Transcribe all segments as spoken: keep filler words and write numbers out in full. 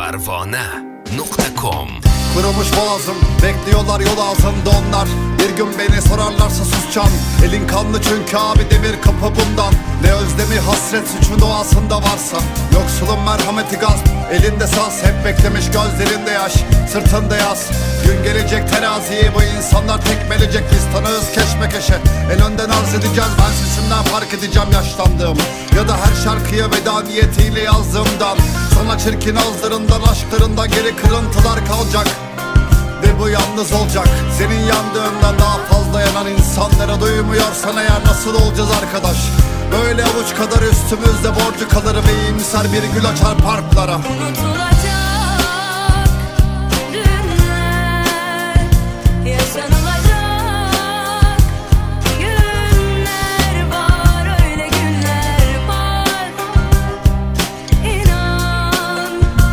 parvona nokta com. Kırılmış boğazım, bekliyorlar yol ağzında onlar. Bir gün beni sorarlarsa susacağım. Elin kanlı çünkü abi, demir kapı bundan. Ne özlemi hasret suçun doğasında varsa. Yoksulun merhameti gazp, elinde saz. Hep beklemiş gözlerinde yaş, sırtında yaz. Gün gelecek teraziyi bu insanlar tekmelecek. Biz tanığız keşmekeşe, en önden arz edeceğiz. Ben sesimden fark edeceğim yaşlandığımı, ya da her şarkıya veda niyetiyle yazdığımdan. Sana çirkin ağızlarından, aşklarından geri kırıntılar kalacak. Ve bu yalnız olacak. Senin yandığından daha fazla yanan insanlara duymuyorsan eğer nasıl olacağız arkadaş? Böyle avuç kadar üstümüzde borcu kalır ve iyimser bir gül açar parklara. Unutulacak günler, yaşanılacak günler var, öyle günler var. İnan,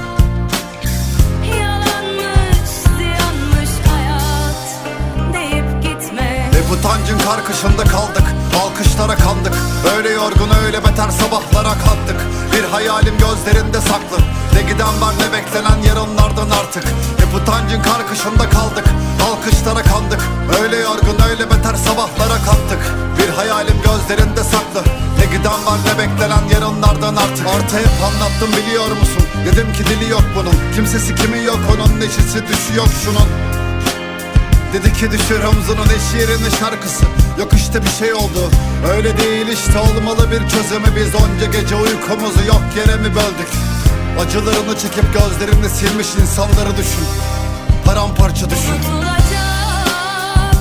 yalanmış, ziyanmış hayat deyip gitme. Hep utancın karkışında kaldık, alkışlara kandık. Öyle yorgun öyle beter sabahlara kalktık. Bir hayalim gözlerinde saklı, ne giden var ne beklenen yarınlardan artık. Hep utancın karkışında kaldık, alkışlara kandık. Öyle yorgun öyle beter sabahlara kalktık. Bir hayalim gözlerinde saklı, ne giden var ne beklenen yarınlardan artık. Artı hep anlattım biliyor musun? Dedim ki dili yok bunun, kimsesi kimi yok onun, neşesi düşü yok şunun. Dedi ki düşür omzunun eş yerine şarkısı. Yok işte bir şey oldu, öyle değil işte, olmalı bir çözümü. Biz onca gece uykumuzu yok yere mi böldük? Acılarını çekip gözlerini silmiş insanları düşün, paramparça düşün. Unutulacak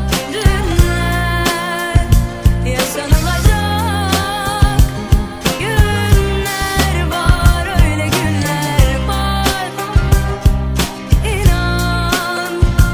günler, yaşanılacak günler var, öyle günler var. İnan,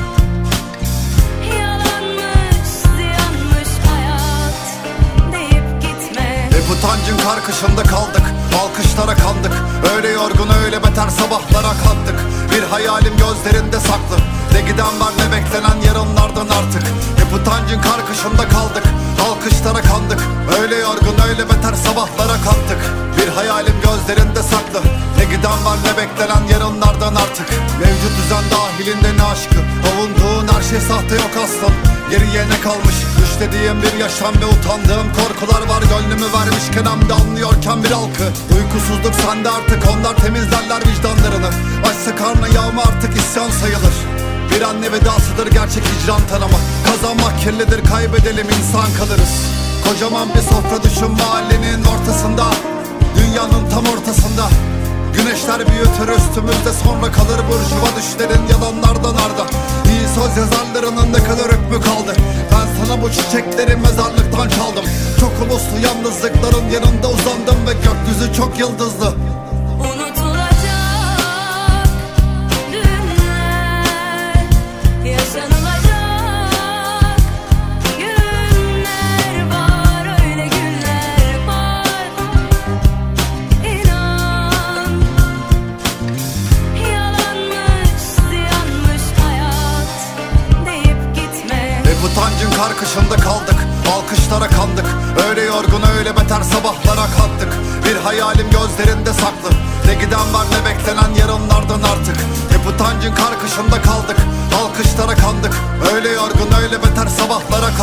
yalanmış, ziyanmış hayat deyip gitme. Hep utancın karkışında kaldık, alkışlara kandık. Öyle yorgun öyle beter sabahlara kalktık. Bir hayalim gözlerinde saklı, ne giden var ne beklenen yarınlardan artık. Hep utancın karkışında kaldık, alkışlara kandık. Öyle yorgun öyle beter sabahlara kalktık. Bir hayalim gözlerinde saklı, ne giden var ne beklenen yarınlardan artık. Mevcut düzen dahilinde ne aşkı, avunduğun her şey sahte yok aslan. Geriye ne kalmış, düşlediğim bir yaşam ve utandığım korkular var. Gönlümü vermişken hem de anlıyorken bir halkı. Uykusuzluk sende artık, onlar temizlerler vicdanlarını. Açsa karnı yağma artık isyan sayılır. Bir anne vedasıdır gerçek hicran tanıma. Kazanmak kirlidir, kaybedelim insan kalırız. Kocaman bir sofra düşün mahallenin ortasında, dünyanın tam ortasında. Güneşler büyütür üstümüzde, sonra kalır burjuva düşlerin yalanlardan arda. İyi söz yazarlarının ne kadar hükmü kaldı? Ben sana bu çiçekleri mezarlıktan çaldım. Çok uluslu yalnızlıkların yanında uzandım ve gökyüzü çok yıldızlı. Unutulacak günler, yaşanılacak günler var, öyle günler var. İnan, yalanmış, ziyanmış hayat deyip gitme. Hep utancın karkışında kaldık, alkışlara kandık. Öyle yorgun öyle beter sabahlara kalktık. Bir hayalim gözlerinde saklı, ne giden var ne beklenen yarınlardan artık. Hep utancın karkışında kaldık, alkışlara kandık. Öyle yorgun öyle beter sabahlara